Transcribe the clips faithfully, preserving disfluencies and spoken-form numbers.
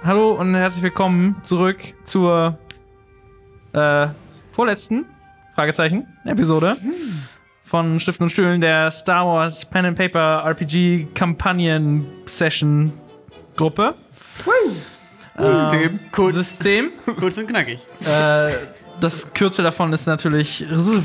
hallo und herzlich willkommen zurück zur äh, vorletzten Fragezeichen Episode von Stiften und Stühlen, der Star Wars Pen and Paper R P G Kampagnen Session Gruppe. System. Ähm, Kurz. System. Kurz und knackig. Äh, das Kürzel davon ist natürlich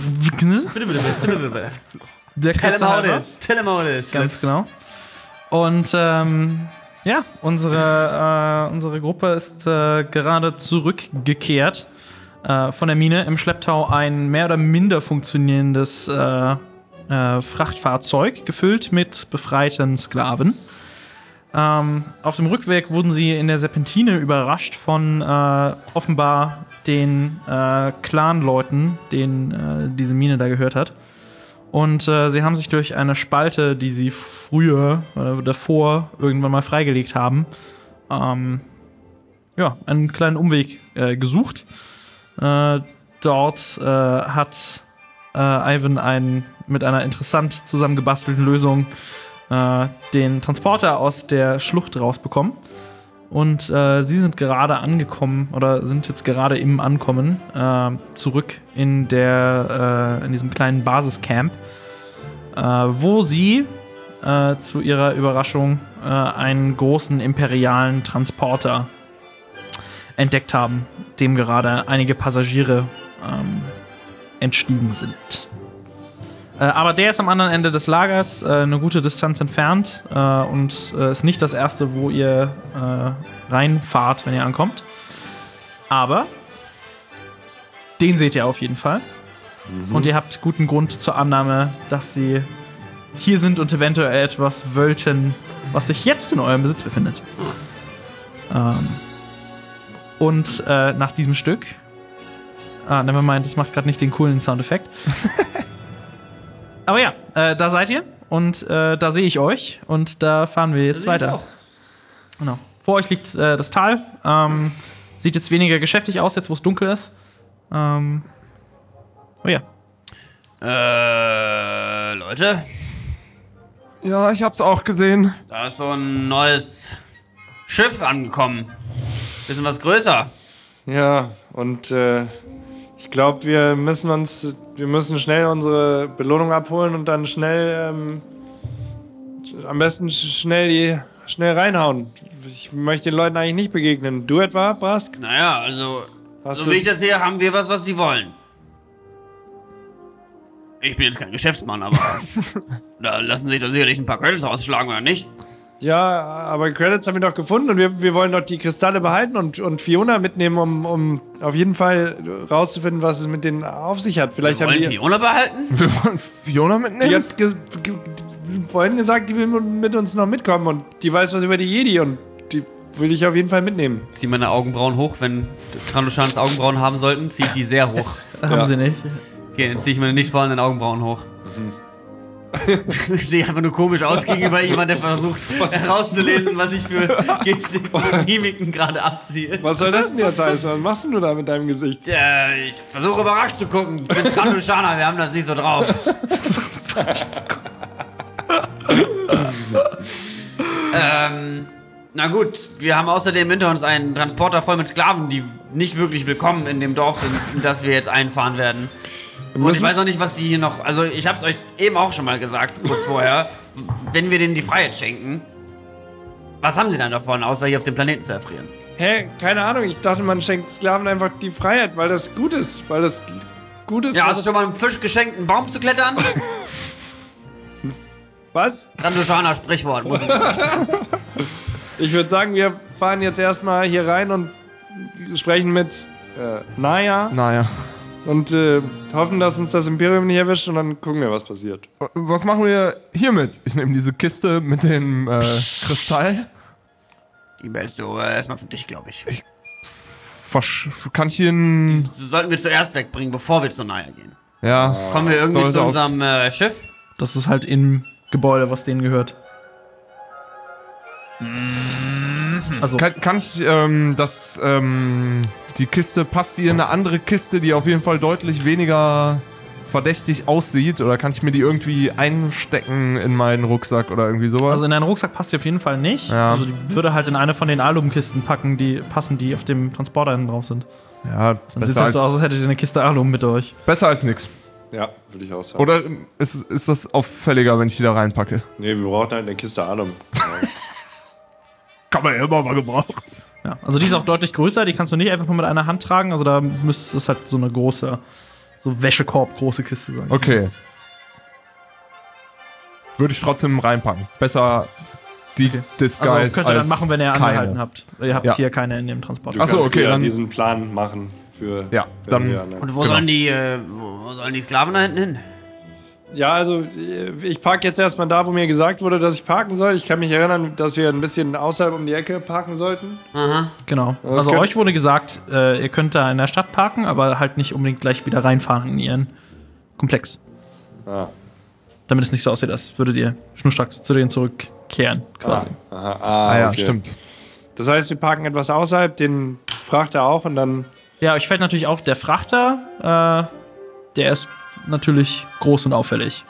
der Kürzel halber. Telemodus. Ganz genau. Und ähm, ja, unsere, äh, unsere Gruppe ist äh, gerade zurückgekehrt äh, von der Mine. Im Schlepptau ein mehr oder minder funktionierendes äh, äh, Frachtfahrzeug, gefüllt mit befreiten Sklaven. Ähm, auf dem Rückweg wurden sie in der Serpentine überrascht von äh, offenbar den äh, Clan-Leuten, denen äh, diese Mine da gehört hat. Und äh, sie haben sich durch eine Spalte, die sie früher oder davor irgendwann mal freigelegt haben, ähm, ja, einen kleinen Umweg äh, gesucht. Äh, dort äh, hat äh, Ivan ein, mit einer interessant zusammengebastelten Lösung äh, den Transporter aus der Schlucht rausbekommen. Und äh, sie sind gerade angekommen oder sind jetzt gerade im Ankommen äh, zurück in der äh, in diesem kleinen Basiscamp, äh, wo sie äh, zu ihrer Überraschung äh, einen großen imperialen Transporter entdeckt haben, dem gerade einige Passagiere ähm, entstiegen sind. Äh, aber der ist am anderen Ende des Lagers, äh, eine gute Distanz entfernt äh, und äh, ist nicht das erste, wo ihr äh, reinfahrt, wenn ihr ankommt. Aber den seht ihr auf jeden Fall. Mhm. Und ihr habt guten Grund zur Annahme, dass sie hier sind und eventuell etwas wollten, was sich jetzt in eurem Besitz befindet. Mhm. Ähm, und äh, nach diesem Stück, ah, nevermind, das macht gerade nicht den coolen Soundeffekt. Aber ja, äh, da seid ihr und äh, da sehe ich euch und da fahren wir jetzt weiter. Genau. Vor euch liegt äh, das Tal. Ähm, sieht jetzt weniger geschäftig aus, jetzt wo es dunkel ist. Ähm, oh ja. Äh, Leute, Ja, ich hab's auch gesehen. da ist so ein neues Schiff angekommen. Bisschen was größer. Ja, und äh, ich glaube, wir müssen uns, wir müssen schnell unsere Belohnung abholen und dann schnell, ähm, am besten sch- schnell die, schnell reinhauen. Ich möchte den Leuten eigentlich nicht begegnen. Du etwa, Brask? Naja, also, Hast so du's- wie ich das sehe, haben wir was, was sie wollen. Ich bin jetzt kein Geschäftsmann, aber da lassen sich doch sicherlich ein paar Credits rausschlagen, oder nicht? Ja, aber Credits haben wir doch gefunden und wir, wir wollen doch die Kristalle behalten und, und Fiona mitnehmen, um, um auf jeden Fall rauszufinden, was es mit denen auf sich hat. Vielleicht Wir haben wollen die, Fiona behalten? wir wollen Fiona mitnehmen? Die hat ge ge vorhin gesagt, die will mit uns noch mitkommen und die weiß was über die Jedi und die will ich auf jeden Fall mitnehmen. Zieh meine Augenbrauen hoch, wenn Trandoshans Augenbrauen haben sollten, zieh ich die sehr hoch. Haben Ja. sie nicht. Okay, dann zieh ich meine nicht vorhandenen Augenbrauen hoch. Ich sehe einfach nur komisch aus gegenüber jemand, der versucht herauszulesen, was ich für Gestik und Mimiken gerade abziehe. Was soll das denn jetzt heißen? Was machst du da mit deinem Gesicht? Äh, ich versuche überrascht zu gucken. Ich bin Trandoshaner, wir haben das nicht so drauf. ähm, na gut, wir haben außerdem hinter uns einen Transporter voll mit Sklaven, die nicht wirklich willkommen in dem Dorf sind, in das wir jetzt einfahren werden. Und ich weiß auch nicht, was die hier noch... Also ich hab's euch eben auch schon mal gesagt, kurz vorher. Wenn wir denen die Freiheit schenken, was haben sie dann davon, außer hier auf dem Planeten zu erfrieren? Hä? Keine Ahnung. Ich dachte, man schenkt Sklaven einfach die Freiheit, weil das gut ist. Weil das gut ist. Ja, hast du schon mal einem Fisch geschenkt, einen Baum zu klettern? Was? Trandoshaner Sprichwort, muss ich Ich würde sagen, wir fahren jetzt erstmal hier rein und sprechen mit äh, Naya Naja. und äh, hoffen, dass uns das Imperium nicht erwischt und dann gucken wir, was passiert. Was machen wir hiermit? Ich nehme diese Kiste mit dem äh, Kristall. Die behältst du äh, erstmal für dich, glaube ich. Versch kann ich ihn. Das sollten wir zuerst wegbringen, bevor wir zu Naya gehen. Ja. Kommen wir irgendwie Sollte zu auf- unserem äh, Schiff? Das ist halt im Gebäude, was denen gehört. Also, Kann, kann ich ähm, das, ähm, die Kiste, passt die in eine andere Kiste, die auf jeden Fall deutlich weniger verdächtig aussieht? Oder kann ich mir die irgendwie einstecken in meinen Rucksack oder irgendwie sowas? Also in deinen Rucksack passt die auf jeden Fall nicht. Ja. Also die würde halt in eine von den Alumkisten packen, die passen, die auf dem Transporter hinten drauf sind. ja, Dann sieht es besser halt als, so aus, als hättet ihr eine Kiste Alum mit euch. besser als nix. Ja, würde ich auch sagen. Oder ist, ist das auffälliger, wenn ich die da reinpacke? Nee, wir brauchen halt eine Kiste Alum. Kann man ja immer mal gebrauchen. Ja, also die ist auch deutlich größer, die kannst du nicht einfach nur mit einer Hand tragen. Also da müsste es halt so eine große, so Wäschekorb große Kiste sein. Okay. Würde ich trotzdem reinpacken. Besser die Okay. Disguise Also könnt ihr dann als machen, wenn ihr keine. angehalten habt. Ihr habt Ja. hier keine in dem Transporter. Du Ach so, kannst okay, dir dann- diesen Plan machen für. Ja, wenn dann- wir anhalten. Und wo Genau. sollen die, äh, wo sollen die Sklaven da hinten hin? Ja, also ich parke jetzt erstmal da, wo mir gesagt wurde, dass ich parken soll. Ich kann mich erinnern, dass wir ein bisschen außerhalb um die Ecke parken sollten. Aha. Genau. Das Also könnt- euch wurde gesagt, äh, ihr könnt da in der Stadt parken, aber halt nicht unbedingt gleich wieder reinfahren in ihren Komplex. Ah. Damit es nicht so aussieht, als würdet ihr schnurstracks zu denen zurückkehren, quasi. Ah, aha, ah, Ah ja, okay. stimmt. Das heißt, wir parken etwas außerhalb, den fragt er auch und dann. Ja, euch fällt natürlich auf, der Frachter, äh, der ist natürlich groß und auffällig.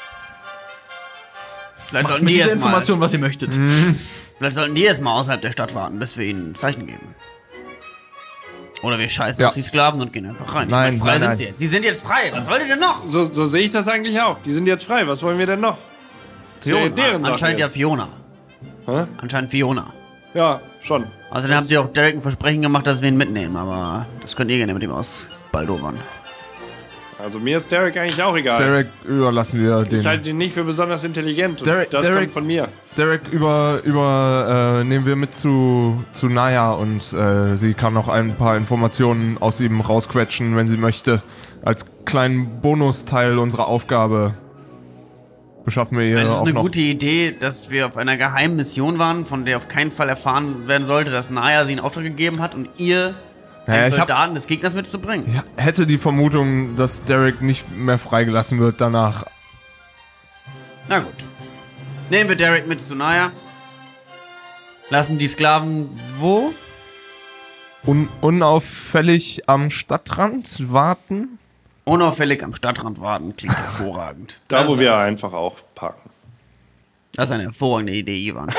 Vielleicht sollten Mit die dieser erst mal, Information, was ihr möchtet. vielleicht sollten die erst mal außerhalb der Stadt warten, bis wir ihnen ein Zeichen geben. Oder wir scheißen Ja. auf die Sklaven und gehen einfach rein. Nein, Ich meine, frei nein, sind nein. sie jetzt. Sie sind jetzt frei. Was wollt ihr denn noch? So, so sehe ich das eigentlich auch. Die sind jetzt frei. Was wollen wir denn noch? Das ist ja deren Sache Anscheinend ja jetzt. Fiona. Hä? Anscheinend Fiona. Ja, schon. Außerdem habt ihr auch Derek ein Versprechen gemacht, dass wir ihn mitnehmen, aber das könnt ihr gerne mit ihm ausbaldowern. Also mir ist Derek eigentlich auch egal. Derek überlassen wir den. Ich halte ihn nicht für besonders intelligent. Und Derek- das Derek- kommt von mir. Derek über, über äh, nehmen wir mit zu, zu Naya und äh, sie kann noch ein paar Informationen aus ihm rausquetschen, wenn sie möchte. Als kleinen Bonusteil unserer Aufgabe beschaffen wir ihr Es ist auch eine noch. gute Idee, dass wir auf einer geheimen Mission waren, von der auf keinen Fall erfahren werden sollte, dass Naya sie in Auftrag gegeben hat und ihr Naja, einen ich hab- Soldaten des Gegners mitzubringen. Ich hätte die Vermutung, dass Derek nicht mehr freigelassen wird danach. Na gut. Nehmen wir Derek mit zu Naya. Lassen die Sklaven wo? Un unauffällig am Stadtrand warten. Unauffällig am Stadtrand warten. Klingt hervorragend. Da, das wo ist, wir einfach auch parken. Das ist eine hervorragende Idee, Ivan.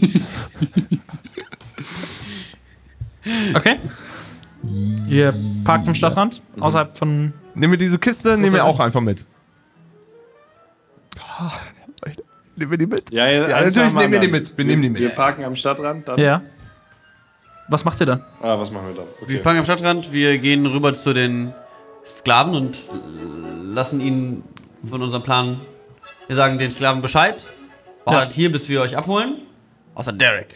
Okay. Ihr parkt am Stadtrand, außerhalb von. Nehmen wir diese Kiste, nehmen wir soll auch einfach mit. Nehmen wir die mit? Ja, Ja, eins natürlich nach dem nehmen wir die anderen. mit. Wir nehmen die mit. Wir parken am Stadtrand. Dann. Ja. Was macht ihr dann? Ah, was machen wir dann? Wir Okay. fangen am Stadtrand, wir gehen rüber zu den Sklaven und äh, lassen ihnen von unserem Plan. Wir sagen den Sklaven Bescheid. Wartet hier, bis wir euch abholen. Außer Derek.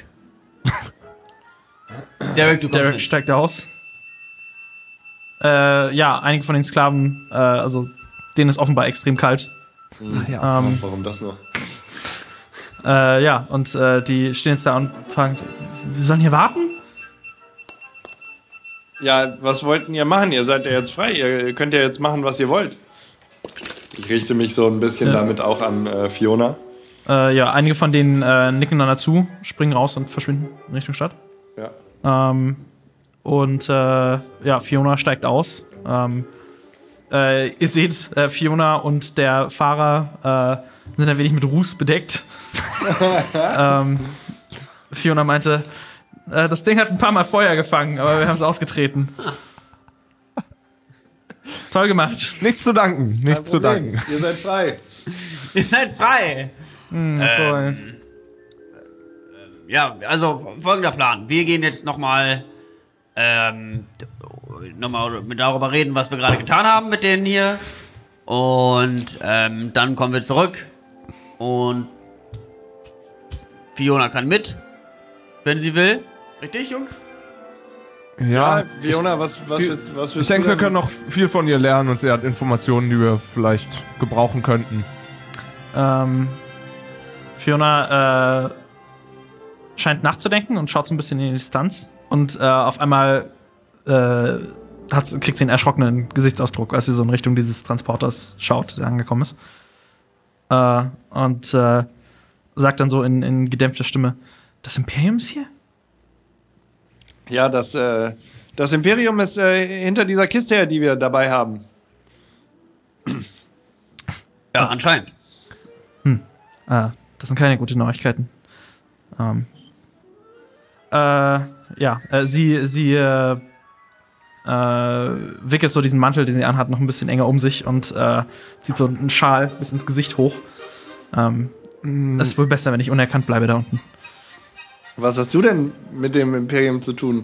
Derek, du kommst Derek mit. steigt aus. Äh, ja, einige von den Sklaven, äh, also denen ist offenbar extrem kalt. Ja. Ähm, Warum das noch? äh, ja, und äh, die stehen jetzt da und fragen, so, wir sollen hier warten? Ja, was wollten ihr machen? Ihr seid ja jetzt frei. Ihr könnt ja jetzt machen, was ihr wollt. Ich richte mich so ein bisschen Ja. damit auch an äh, Fiona. Äh, ja, einige von denen äh, nicken dann dazu, springen raus und verschwinden in Richtung Stadt. Ja. Ähm, und äh, ja, Fiona steigt aus. Ähm, äh, ihr seht, äh, Fiona und der Fahrer äh, sind ein wenig mit Ruß bedeckt. ähm, Fiona meinte, äh, das Ding hat ein paar Mal Feuer gefangen, aber wir haben es ausgetreten. Toll gemacht. Nichts zu danken, nichts zu danken. Ihr seid frei. Ihr seid frei. Hm, hervorragend. Ja, also folgender Plan. Wir gehen jetzt nochmal ähm, nochmal darüber reden, was wir gerade getan haben mit denen hier. Und ähm, dann kommen wir zurück. Und Fiona kann mit, wenn sie will. Richtig, Jungs? Ja, Ja, Fiona, was, was, ich- willst, was ich willst denke, du wir denn? können noch viel von ihr lernen und sie hat Informationen, die wir vielleicht gebrauchen könnten. Ähm, Fiona äh, scheint nachzudenken und schaut so ein bisschen in die Distanz. Und äh, auf einmal äh, hat, kriegt sie einen erschrockenen Gesichtsausdruck, als sie so in Richtung dieses Transporters schaut, der angekommen ist. Äh, und äh, sagt dann so in, in gedämpfter Stimme: Das Imperium ist hier? Ja, das, äh, das Imperium ist äh, hinter dieser Kiste her, die wir dabei haben. Ja, anscheinend. Ah, das sind keine guten Neuigkeiten. Ähm. Äh, ja, äh, sie, sie äh, äh, wickelt so diesen Mantel, den sie anhat, noch ein bisschen enger um sich und äh, zieht so einen Schal bis ins Gesicht hoch. Ähm, Mm, Es ist wohl besser, wenn ich unerkannt bleibe da unten. Was hast du denn mit dem Imperium zu tun?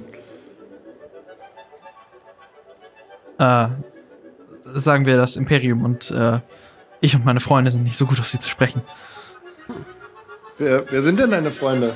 Äh, sagen wir das Imperium und äh, ich und meine Freunde sind nicht so gut auf sie zu sprechen. Wer, wer sind denn deine Freunde?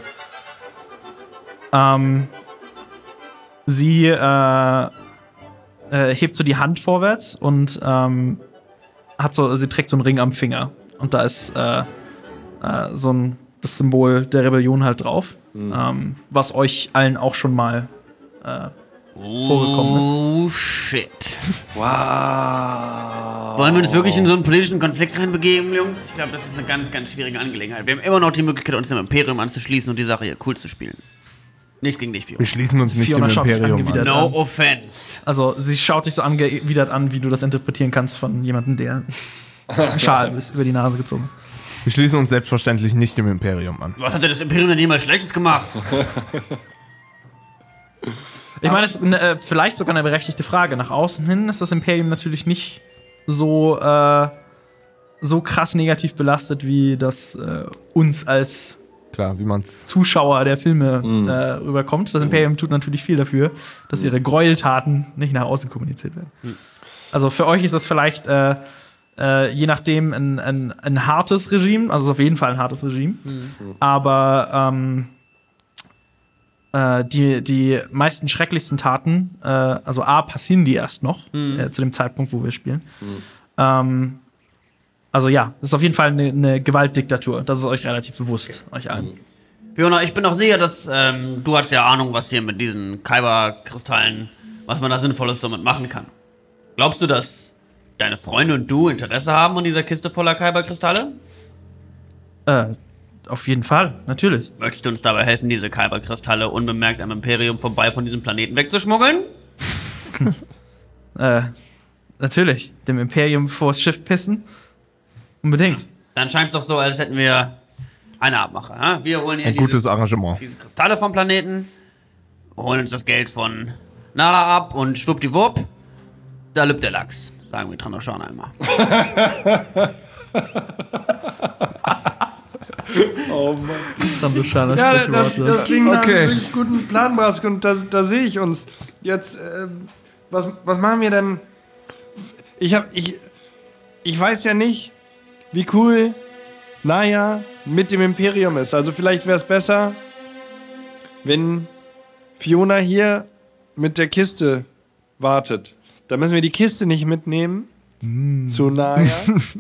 Ähm, sie äh, äh, hebt so die Hand vorwärts und ähm, hat so, sie trägt so einen Ring am Finger. Und da ist äh, äh, so ein das Symbol der Rebellion halt drauf, Mhm. ähm, was euch allen auch schon mal äh, vorgekommen ist. Oh, shit. Wow. Wollen wir uns wirklich in so einen politischen Konflikt reinbegeben, Jungs? Ich glaube, das ist eine ganz, ganz schwierige Angelegenheit. Wir haben immer noch die Möglichkeit, uns dem Imperium anzuschließen und die Sache hier cool zu spielen. Nichts gegen dich, Fiona. wir schließen uns nicht Fiona dem schaut sich Imperium angewidert an. No offense. Also, sie schaut dich so angewidert an, wie du das interpretieren kannst von jemandem, der einen Schal ist über die Nase gezogen. Wir schließen uns selbstverständlich nicht dem Imperium an. Was hat denn das Imperium denn jemals Schlechtes gemacht? Ich meine, es ist eine, äh, vielleicht sogar eine berechtigte Frage. Nach außen hin ist das Imperium natürlich nicht so, äh, so krass negativ belastet, wie das äh, uns als Klar, wie man's. Zuschauer der Filme äh, rüberkommt. Das Imperium tut natürlich viel dafür, dass ihre Gräueltaten nicht nach außen kommuniziert werden. Also für euch ist das vielleicht äh, äh, je nachdem ein, ein, ein hartes Regime, also es ist auf jeden Fall ein hartes Regime, aber ähm, äh, die, die meisten schrecklichsten Taten, äh, also A, passieren die erst noch, äh, zu dem Zeitpunkt, wo wir spielen. Ähm, also ja, es ist auf jeden Fall eine, eine Gewaltdiktatur. Das ist euch relativ bewusst, euch allen. Fiona, ich bin auch sicher, dass ähm, du hast ja Ahnung, was hier mit diesen Kyber-Kristallen, was man da Sinnvolles damit machen kann. Glaubst du, dass deine Freunde und du Interesse haben an dieser Kiste voller Kyber-Kristalle? Äh, auf jeden Fall, natürlich. Möchtest du uns dabei helfen, diese Kyber-Kristalle unbemerkt am Imperium vorbei von diesem Planeten wegzuschmuggeln? Äh, natürlich. Dem Imperium vors Schiff pissen. Unbedingt. Dann scheint es doch so, als hätten wir eine Abmache. Ha? Wir holen hier Ein diese, gutes Arrangement. diese Kristalle vom Planeten, holen uns das Geld von Nala ab und schwuppdiwupp, da lübt der Lachs. Sagen wir Trandoshan einmal. Oh Mann. Ja, Ja, das, das klingt nach Okay. einem wirklich guten Plan, Brask, und da, da sehe ich uns. Jetzt, ähm, was, was machen wir denn? Ich hab, ich, ich weiß ja nicht, wie cool Naya mit dem Imperium ist. Also vielleicht wäre es besser, wenn Fiona hier mit der Kiste wartet. Da müssen wir die Kiste nicht mitnehmen zu Naya.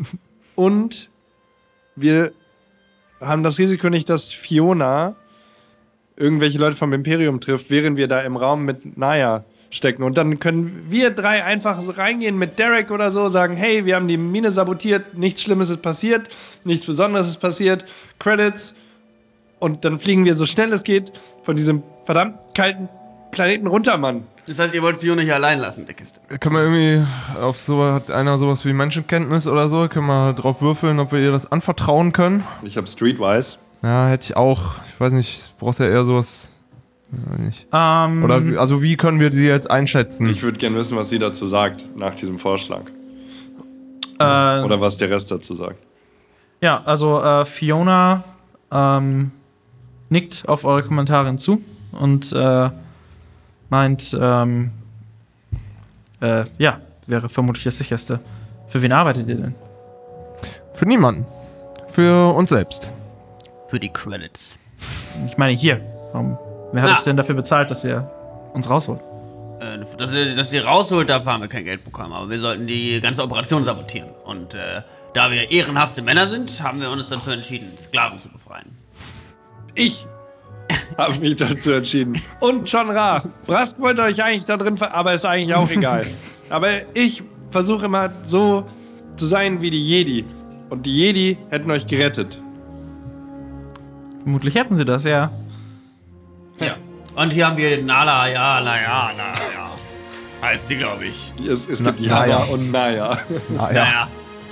Und wir haben das Risiko nicht, dass Fiona irgendwelche Leute vom Imperium trifft, während wir da im Raum mit Naya stecken. Und dann können wir drei einfach so reingehen mit Derek oder so, sagen, hey, wir haben die Mine sabotiert, nichts Schlimmes ist passiert, nichts Besonderes ist passiert, Credits. Und dann fliegen wir so schnell es geht von diesem verdammt kalten Planeten runter, Mann. Das heißt, ihr wollt Fiona hier allein lassen mit der Kiste. Können wir irgendwie auf so, hat einer sowas wie Menschenkenntnis oder so? Können wir drauf würfeln, ob wir ihr das anvertrauen können? Ich habe Streetwise. Ja, hätte ich auch. Ich weiß nicht, brauchst ja eher sowas. Ja, nicht. Ähm, Oder wie- also wie können wir die jetzt einschätzen? Ich würde gerne wissen, was sie dazu sagt, nach diesem Vorschlag. äh, Oder was der Rest dazu sagt. ja, also äh, Fiona ähm, nickt auf eure Kommentare hinzu und äh, meint, ähm, äh, ja, wäre vermutlich das sicherste. Für wen arbeitet ihr denn? Für niemanden. Für uns selbst. Für die Credits. Ich meine hier. Warum, wer hat Na. euch denn dafür bezahlt, dass ihr uns rausholt? Äh, dass, ihr, dass ihr rausholt, dafür haben wir kein Geld bekommen. Aber wir sollten die ganze Operation sabotieren. Und äh, da wir ehrenhafte Männer sind, haben wir uns dazu entschieden, Sklaven zu befreien. Ich habe mich dazu entschieden. Und John Ra. Brask wollte euch eigentlich da drin ver... Aber ist eigentlich auch egal. Aber ich versuche immer so zu sein wie die Jedi. Und die Jedi hätten euch gerettet. Vermutlich hätten sie das, ja. Ja. Und hier haben wir den Nala, ja, na ja, na ja. Heißt sie, glaube ich. Es, es Na- gibt Jana Naya. und Naya. Ah, Naja.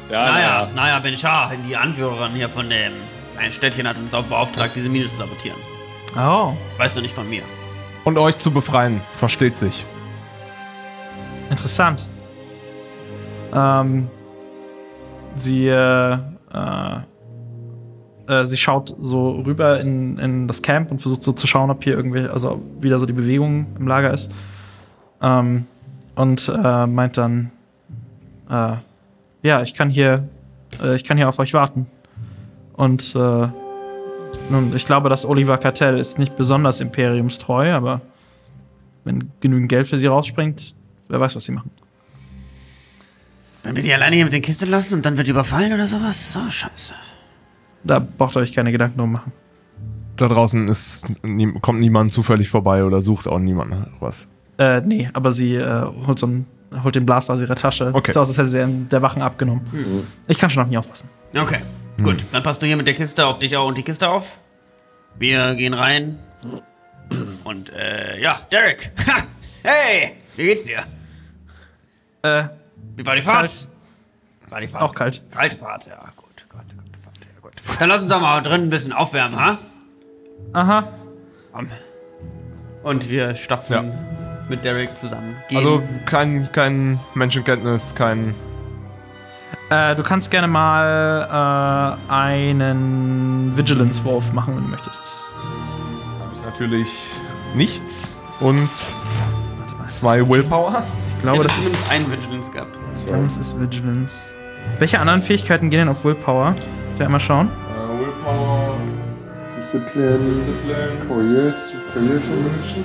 Ja, naja, naja, Ben Shah, die Anführerin hier von dem kleinen Städtchen, hat uns auch beauftragt, diese Mine zu sabotieren. Oh, Weißt du nicht von mir? Und euch zu befreien, versteht sich. interessant. Ähm, sie, äh, äh, äh, sie schaut so rüber in, in das Camp und versucht so zu schauen, ob hier irgendwie, also wieder so die Bewegung im Lager ist. Ähm, und äh, meint dann, äh, ja, ich kann hier, äh, ich kann hier auf euch warten. Und äh, nun, ich glaube, das Oliver Kartell ist nicht besonders imperiumstreu, aber wenn genügend Geld für sie rausspringt, wer weiß, was sie machen. Wenn wir die alleine hier mit den Kisten lassen und dann wird überfallen oder sowas? Oh, scheiße. Da braucht ihr euch keine Gedanken drum machen. Da draußen ist, nie, kommt niemand zufällig vorbei oder sucht auch niemand was. Äh, nee, aber sie äh, holt, so einen, holt den Blaster aus ihrer Tasche. Okay. Sieht aus, als hätte sie einen der Wachen abgenommen. Mhm. Ich kann schon auf mich aufpassen. Okay, gut. Dann passt du hier mit der Kiste auf dich auch und die Kiste auf. Wir gehen rein. Und, äh, ja, Derek. Ha! Hey, wie geht's dir? Äh, Wie war die Fahrt? kalt. War die Fahrt? Auch kalt. Kalte Fahrt, ja, gut, gut, gut, Fahrt, ja, gut. Dann lass uns doch mal drin ein bisschen aufwärmen, ha? Aha. Komm. Und wir stapfen Ja. mit Derek zusammen. Gehen. Also kein, kein Menschenkenntnis, kein... Äh, du kannst gerne mal äh, einen Vigilance-Wurf machen, wenn du möchtest. Hab ich natürlich nichts. Und Warte mal, ist zwei das Willpower. Ich glaube, das zumindest ist, einen Vigilance gehabt. ich glaube, das ist Vigilance. Welche anderen Fähigkeiten gehen denn auf Willpower? Der einmal schauen. Äh, Willpower, Discipline, Discipline, Coercion, Coercion.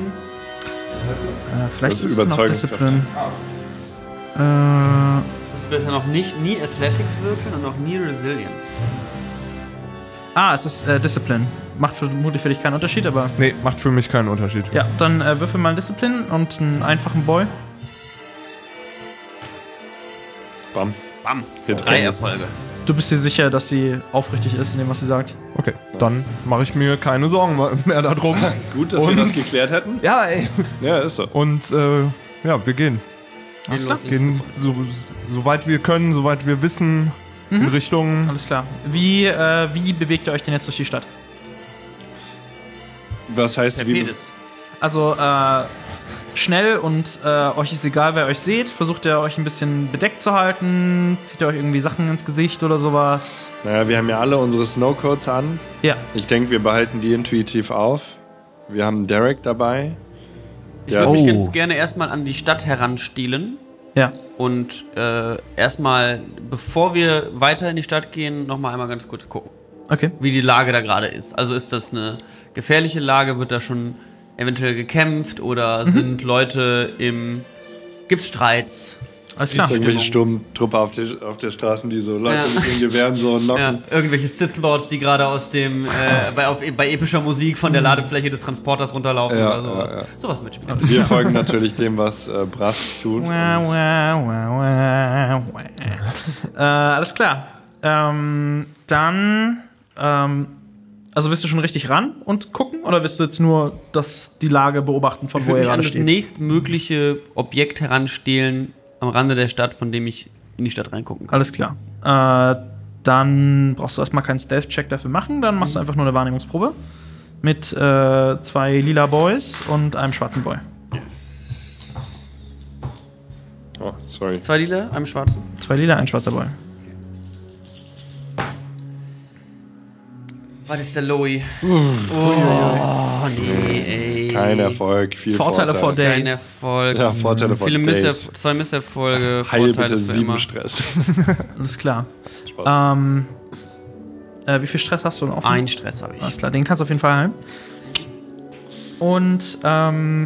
Äh, vielleicht Das ist ist es noch Überzeugungskraft. Discipline. Äh, Du hast ja noch nicht nie Athletics würfeln und noch nie Resilience. ah, es ist äh, Discipline. Macht vermutlich für dich keinen Unterschied, aber Nee, macht für mich keinen Unterschied. ja, dann äh, würfel mal Discipline und einen einfachen Boy. Bam. Bam. Hit Drei Kenntnis. Erfolge. Du bist dir sicher, dass sie aufrichtig ist in dem, was sie sagt? Okay, dann mache ich mir keine Sorgen mehr darum. Gut, dass Und- wir das geklärt hätten. Ja, ey. Ja, ist so. Und äh, ja, wir gehen. Alles klar. Gehen so, so weit wir können, so weit wir wissen, in Richtung... Alles klar. Wie, äh, wie bewegt ihr euch denn jetzt durch die Stadt? Was heißt, Per wie... Pedis. Also, äh, schnell und äh, euch ist egal, wer euch seht. Versucht ihr euch ein bisschen bedeckt zu halten? Zieht ihr euch irgendwie Sachen ins Gesicht oder sowas? Naja, wir haben ja alle unsere Snowcoats an. Ja. Ich denke, wir behalten die intuitiv auf. Wir haben Derek dabei. Ich Ja. würde mich Oh. ganz gerne erstmal an die Stadt heranstielen Ja. und äh, erstmal, bevor wir weiter in die Stadt gehen, nochmal einmal ganz kurz gucken, Okay. wie die Lage da gerade ist. Also ist das eine gefährliche Lage? Wird da schon eventuell gekämpft oder sind Leute im... Gibt's Streits? Alles Ist klar. irgendwelche Sturmtruppe auf der, auf der Straßen, die so Leute Ja. mit den Gewehren so Ja, knocken. irgendwelche Sith Lords, die gerade aus dem äh, bei, auf, bei epischer Musik von der Ladefläche des Transporters runterlaufen Ja, oder sowas. ja, ja. Sowas mitspielen. Wir folgen natürlich dem, was äh, Brass tut. Wow, Und wow, wow, wow, wow. äh, alles klar. Ähm, dann, ähm, also willst du schon richtig ran und gucken oder willst du jetzt nur das, die Lage beobachten, von Ich wo würde ihr mich an gerade das steht? nächstmögliche Objekt heranstehlen am Rande der Stadt, von dem ich in die Stadt reingucken kann. Alles klar. Äh, dann brauchst du erstmal keinen Stealth-Check dafür machen, dann machst du einfach nur eine Wahrnehmungsprobe. Mit äh, zwei lila Boys und einem schwarzen Boy. oh, sorry. Zwei Lila, einem Schwarzen. Zwei lila, ein schwarzer Boy. Was ist der Lowy? Oh, nee, ey. Kein Erfolg, viel Vorteile for Vorteil. Kein Days. Erfolg. Ja, Vorteile for Viele Days. Misserf zwei Misserfolge, Heil Vorteile bitte für sieben immer. Stress. Alles klar. Spaß. Ähm, äh, wie viel Stress hast du denn offen? Ein Stress habe ich. Alles klar, den kannst du auf jeden Fall heilen. Und ähm,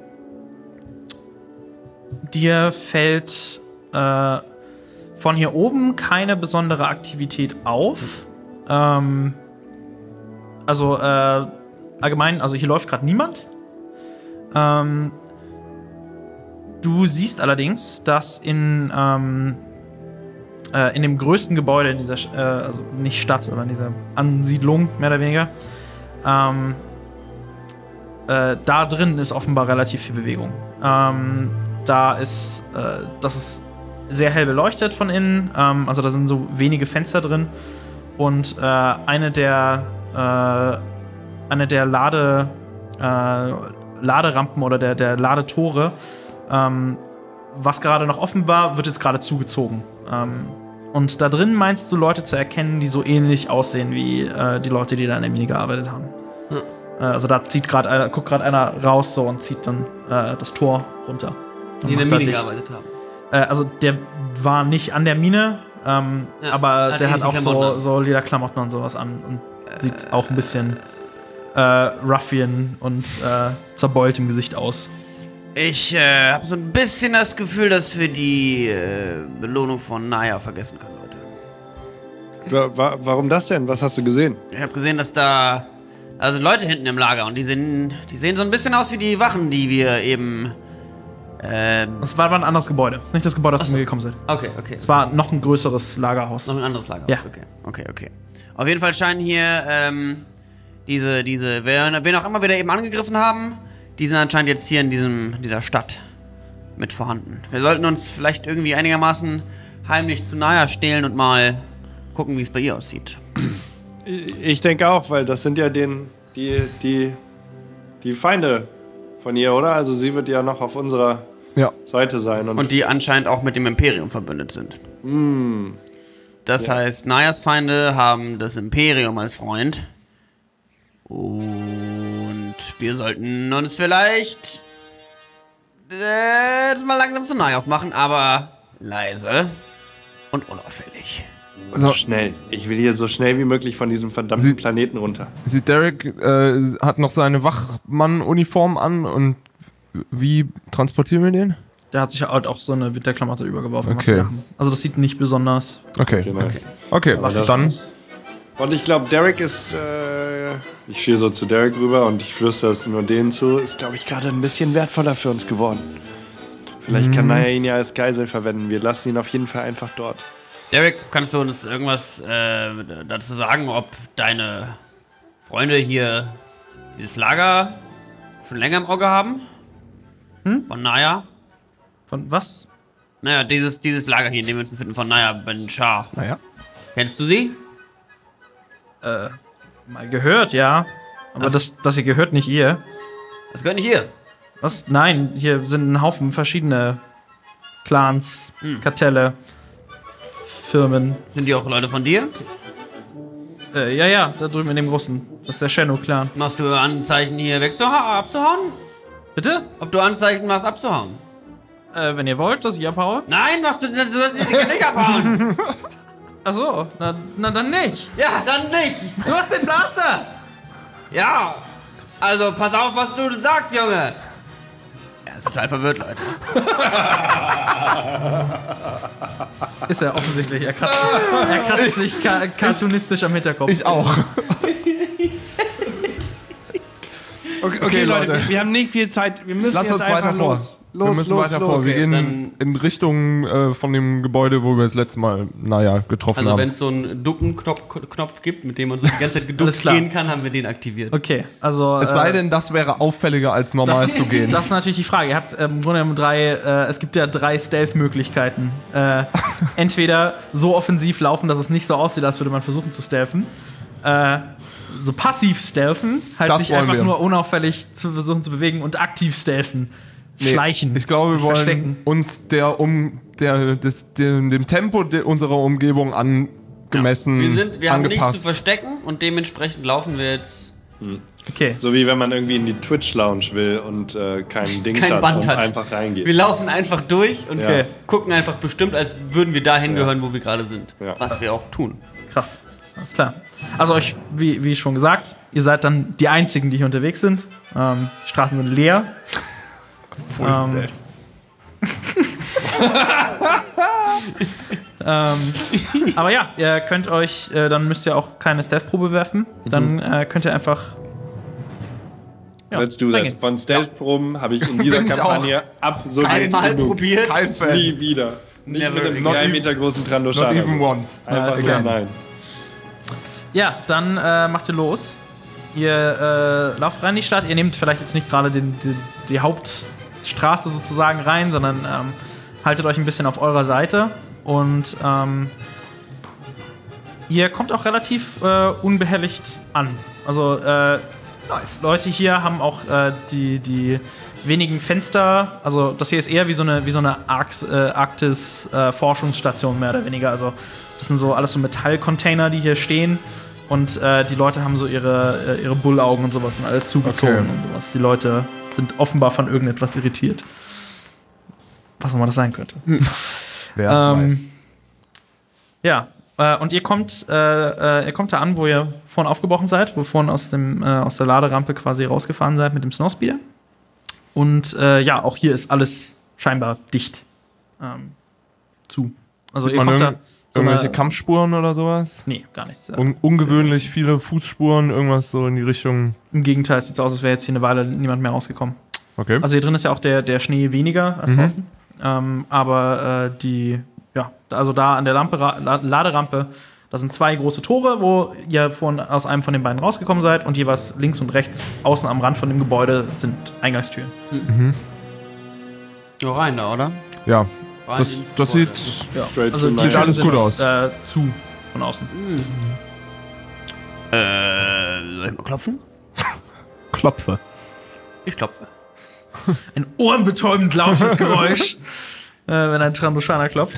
dir fällt äh, von hier oben keine besondere Aktivität auf. Ähm, also äh, allgemein, also hier läuft gerade niemand. Ähm, du siehst allerdings, dass in ähm, äh, in dem größten Gebäude in dieser, Sch- äh, also nicht Stadt, sondern in dieser Ansiedlung, mehr oder weniger, ähm, äh, da drin ist offenbar relativ viel Bewegung. Ähm, da ist, äh, das ist sehr hell beleuchtet von innen. Ähm, also da sind so wenige Fenster drin. Und äh, eine der äh, eine der Lade, äh, Laderampen oder der, der Ladetore, ähm, was gerade noch offen war, wird jetzt gerade zugezogen. Ähm, und da drin meinst du Leute zu erkennen, die so ähnlich aussehen wie äh, die Leute, die da in der Mine gearbeitet haben. Hm. Äh, also da zieht gerade einer, guckt gerade einer raus so und zieht dann äh, das Tor runter. Die in der macht da Mine dicht. gearbeitet haben. Äh, also der war nicht an der Mine, ähm, Ja, aber hat der hat ähnliche auch so, Klamotten an. so Lederklamotten und sowas an und sieht auch ein bisschen äh, Ruffian und äh, zerbeult im Gesicht aus. Ich äh, habe so ein bisschen das Gefühl, dass wir die äh, Belohnung von Naya vergessen können, Leute. Wa wa warum das denn? Was hast du gesehen? Ich habe gesehen, dass da also Leute hinten im Lager und die sehen, die sehen so ein bisschen aus wie die Wachen, die wir eben. Ähm, Das war aber ein anderes Gebäude. Das ist nicht das Gebäude, aus Ach dem so. wir gekommen sind. okay, okay. Es war noch ein größeres Lagerhaus. Noch ein anderes Lager. Ja. Okay, okay, okay. Auf jeden Fall scheinen hier ähm, diese, diese, wer, wen auch immer wir da eben angegriffen haben, die sind anscheinend jetzt hier in diesem, dieser Stadt mit vorhanden. Wir sollten uns vielleicht irgendwie einigermaßen heimlich zu Naya stehlen und mal gucken, wie es bei ihr aussieht. Ich denke auch, weil das sind ja den, die, die, die Feinde von ihr, oder? Also sie wird ja noch auf unserer Ja. Seite sein. Und, Und die anscheinend auch mit dem Imperium verbündet sind. Hm. Das Ja. heißt, Nayas Feinde haben das Imperium als Freund. Und wir sollten uns vielleicht äh, jetzt mal langsam zu Naya aufmachen, aber leise und unauffällig. und So. schnell. Ich will hier so schnell wie möglich von diesem verdammten Sie- Planeten runter. Sieht Derek äh, hat noch seine Wachmann-Uniform an und wie transportieren wir den? Der hat sich halt auch so eine Winterklamotte übergeworfen. was Okay. wir haben. Also das sieht nicht besonders. Okay. Okay, nice. Okay, Aber das- dann. Und ich glaube, Derek ist. Äh, ich schiel so zu Derek rüber und ich flüstere es nur denen zu. Ist, glaube ich, gerade ein bisschen wertvoller für uns geworden. Vielleicht kann Naya ihn ja als Geisel verwenden. Wir lassen ihn auf jeden Fall einfach dort. Derek, kannst du uns irgendwas äh, dazu sagen, ob deine Freunde hier dieses Lager schon länger im Auge haben? Hm? Von Naya? Von was? Naja, dieses, dieses Lager hier, in dem wir uns befinden, von Naya Ben Shah. Naja. Kennst du sie? Äh, mal gehört, ja. Aber Ach. das, das hier gehört nicht ihr. Das gehört nicht hier. Was? Nein, hier sind ein Haufen verschiedene Clans, Hm. Kartelle, Firmen. Sind die auch Leute von dir? Äh, ja, ja, da drüben in dem großen. Das ist der Shadow-Clan. Machst du Anzeichen hier wegzuha abzuhauen? Bitte? Ob du Anzeichen machst abzuhauen? Äh, wenn ihr wollt, dass ich abhaue? Nein, machst du, du sollst die Dinger nicht abhauen. Ach so, na, na dann nicht. Ja, dann nicht. Du hast den Blaster! Ja. Also, pass auf, was du sagst, Junge. Er ist total verwirrt, Leute. Ist er offensichtlich. Er kratzt, er kratzt sich ka cartoonistisch am Hinterkopf. Ich auch. Okay, Okay, Leute. wir, wir haben nicht viel Zeit. Wir müssen Lass jetzt uns einfach weiter vor. los. wir Los, müssen los, weiter los. vor. Wir Okay, gehen dann- in Richtung äh, von dem Gebäude, wo wir das letzte Mal, naja, getroffen Also, wenn haben. es so einen Ducken-Knopf Knopf gibt, mit dem man so die ganze Zeit Alles geduckt klar. gehen kann, haben wir den aktiviert. Okay, also. Es äh, sei denn, das wäre auffälliger als normal das, zu gehen. Das ist natürlich die Frage. Ihr habt ähm, im Grunde genommen drei, äh, es gibt ja drei Stealth-Möglichkeiten. Äh, entweder so offensiv laufen, dass es nicht so aussieht, als würde man versuchen zu stealthen. Äh, so passiv stealthen, halt Das sich wollen einfach wir. nur unauffällig zu versuchen zu bewegen und aktiv stealthen. Nee, Schleichen. Ich glaube, wir sich wollen verstecken. uns der um der des, dem, dem Tempo de, unserer Umgebung angemessen Wir, sind, wir haben nichts zu angepasst. verstecken und dementsprechend laufen wir jetzt. Okay. So wie wenn man irgendwie in die Twitch-Lounge will und äh, kein Ding Kein hat Band und hat. einfach reingeht. Wir laufen einfach durch und Okay. gucken einfach bestimmt, als würden wir dahin gehören, wo wir gerade sind. Ja. Was wir auch tun. Krass. Alles klar. Also euch, wie, wie schon gesagt, ihr seid dann die Einzigen, die hier unterwegs sind. Ähm, die Straßen sind leer. Ähm, ähm, aber ja, ihr könnt euch, äh, dann müsst ihr auch keine Stealth-Probe werfen. Dann äh, könnt ihr einfach. Ja, Let's do that. reingehen. Von Stealth-Proben habe ich in dieser Bin ich Kampagne absolut Einmal genug. probiert. Kein Fan. Nie wieder. Nicht Never mit einem Not drei even- Meter großen Not Trandoshan. even once. Einfach ist nur egal. nein. Ja, dann äh, macht ihr los. Ihr äh, lauft rein in die Stadt. Ihr nehmt vielleicht jetzt nicht gerade den- die, die Hauptstraße sozusagen rein, sondern ähm, haltet euch ein bisschen auf eurer Seite und ähm, ihr kommt auch relativ äh, unbehelligt an. Also äh, nice. Leute hier haben auch äh, die, die wenigen Fenster, also das hier ist eher wie so eine, wie so eine Arx, äh, Arktis-Forschungsstation mehr oder weniger. Also das sind so alles so Metallcontainer, die hier stehen. Und äh, die Leute haben so ihre, äh, ihre Bullaugen und sowas sind alle zugezogen Okay. und sowas. Die Leute sind offenbar von irgendetwas irritiert. Was auch immer das sein könnte. Wer Ähm, weiß. Ja, äh, und ihr kommt, äh, äh, ihr kommt da an, wo ihr vorhin aufgebrochen seid, wo ihr vorhin aus, dem, äh, aus der Laderampe quasi rausgefahren seid mit dem Snowspeeder. Und äh, ja, auch hier ist alles scheinbar dicht ähm, zu. Also Sieht ihr man kommt irgend- da so Irgendwelche eine- Kampfspuren oder sowas? Nee, gar nichts. Ja. Un ungewöhnlich viele Fußspuren, irgendwas so in die Richtung. Im Gegenteil, es sieht so aus, als wäre jetzt hier eine Weile niemand mehr rausgekommen. Okay. Also hier drin ist ja auch der, der Schnee weniger als Mhm. draußen. Ähm, aber äh, die, ja, also da an der Lampe, La Laderampe, da sind zwei große Tore, wo ihr von, aus einem von den beiden rausgekommen seid und jeweils links und rechts außen am Rand von dem Gebäude sind Eingangstüren. So rein da, oder? Ja, Rein das, ins das Gebäude. sieht. Straight Also to die nine. Sieht alles Türen gut sind, aus. Äh, zu von außen. Äh, soll ich mal klopfen? Klopfe. Ich klopfe. Ein ohrenbetäubend lautes Geräusch, äh, wenn ein Trandoshana klopft.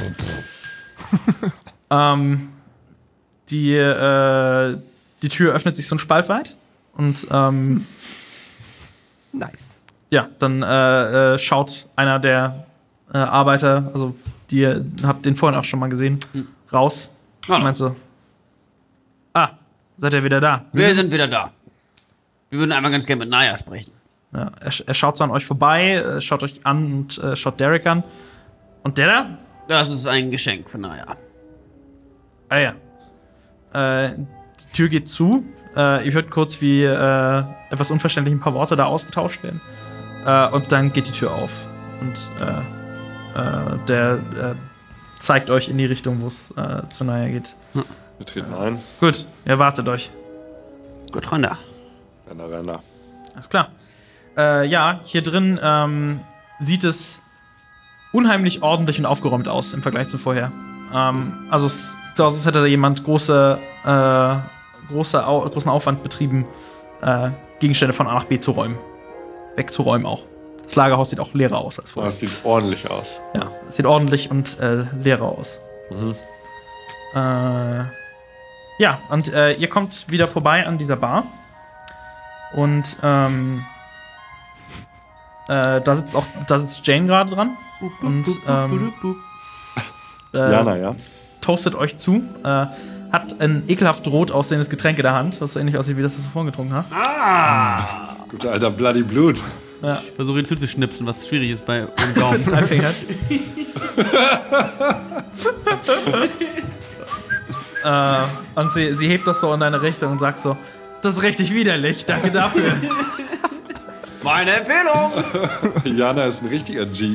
ähm, die, äh, die Tür öffnet sich so ein Spalt weit und ähm, Nice. ja, dann äh, äh, schaut einer der äh, Arbeiter, also die ihr habt den vorhin auch schon mal gesehen, raus. Ah. Und meint so, ah, seid ihr wieder da? Wir sind wieder da. Wir würden einmal ganz gerne mit Naya sprechen. Ja, er, er schaut so an euch vorbei, äh, schaut euch an und äh, schaut Derek an. Und der da? Das ist ein Geschenk für Naya. Ah ja. Äh, die Tür geht zu. Äh, ihr hört kurz, wie äh, etwas unverständlich ein paar Worte da ausgetauscht werden. Äh, und dann geht die Tür auf. Und äh, äh, der äh, zeigt euch in die Richtung, wo es äh, zu Naya geht. Wir treten ein. Gut, ihr wartet euch. Gut, rein da. Renner, renner. Alles klar. Äh, ja, hier drin ähm, sieht es unheimlich ordentlich und aufgeräumt aus im Vergleich zu vorher. Ähm, also es sieht so aus, als hätte da jemand große, äh, große Au großen Aufwand betrieben, äh, Gegenstände von A nach B zu räumen. Wegzuräumen auch. Das Lagerhaus sieht auch leerer aus als Oh, vorher. das sieht ordentlich aus. Ja, es sieht ordentlich und äh, leerer aus. Mhm. Äh, ja, und äh, ihr kommt wieder vorbei an dieser Bar. Und ähm, äh, da sitzt auch, da sitzt Jane gerade dran. Und ähm, äh, Jana, ja. toastet euch zu. Äh, hat ein ekelhaft rot aussehendes Getränk in der Hand, was so ähnlich aussieht wie das, was du vorhin getrunken hast. Guter alter Bloody Blut. Ja, Ich versuche ihn zuzuschnipsen, was schwierig ist bei dem Daumen. drei Finger. äh, und sie, sie hebt das so in deine Richtung und sagt so: Das ist richtig widerlich, danke dafür. Meine Empfehlung! Jana ist ein richtiger G.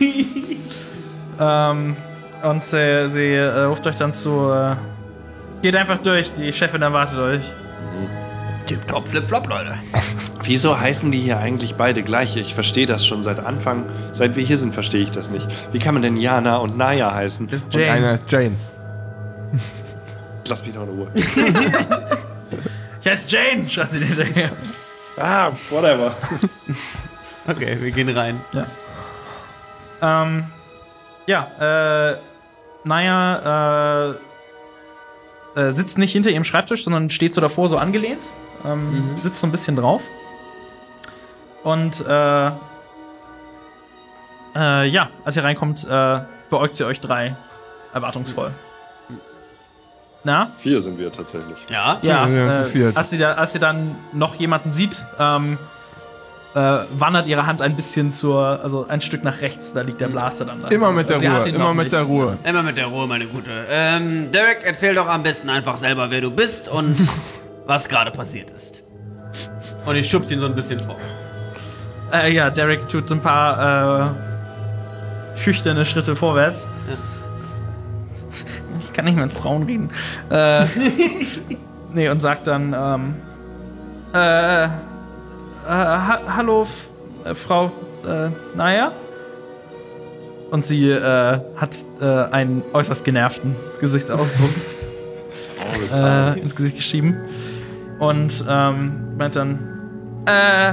ähm, und sie, sie äh, ruft euch dann zu: äh, Geht einfach durch, die Chefin erwartet euch. Tip-top, flip-flop, Leute. Wieso heißen die hier eigentlich beide gleich? Ich verstehe das schon seit Anfang. Seit wir hier sind, verstehe ich das nicht. Wie kann man denn Jana und Naya heißen? Das ist Und einer Jane. ist Jane. Lass mich doch in Ruhe. Ich heiße Jane, schreit sie hinterher. Ah, whatever. Okay, wir gehen rein. Ähm, ja, äh, Naya äh, äh, sitzt nicht hinter ihrem Schreibtisch, sondern steht so davor, so angelehnt. Ähm, Sitzt so ein bisschen drauf. Und äh, äh, ja, als ihr reinkommt, äh, beäugt sie euch drei erwartungsvoll. Na? Vier sind wir tatsächlich. Ja? Ja, wir sind zu äh, viert. als, sie da, als sie dann noch jemanden sieht, ähm, äh, wandert ihre Hand ein bisschen zur, also ein Stück nach rechts, da liegt der Blaster dann. Immer mit der Sie hat Ruhe, ihn immer noch mit nicht. der Ruhe. Immer mit der Ruhe, meine Gute. Ähm, Derek, erzähl doch am besten einfach selber, wer du bist und was gerade passiert ist. Und ich schub's ihn so ein bisschen vor. Äh, ja, Derek tut so ein paar äh, schüchterne Schritte vorwärts. Ich kann nicht mit Frauen reden. Äh, nee, und sagt dann, ähm, äh, äh, ha hallo, F äh, Frau, äh, Naya? Und sie äh, hat äh, einen äußerst genervten Gesichtsausdruck äh, ins Gesicht geschrieben. Und ähm, meint dann, äh,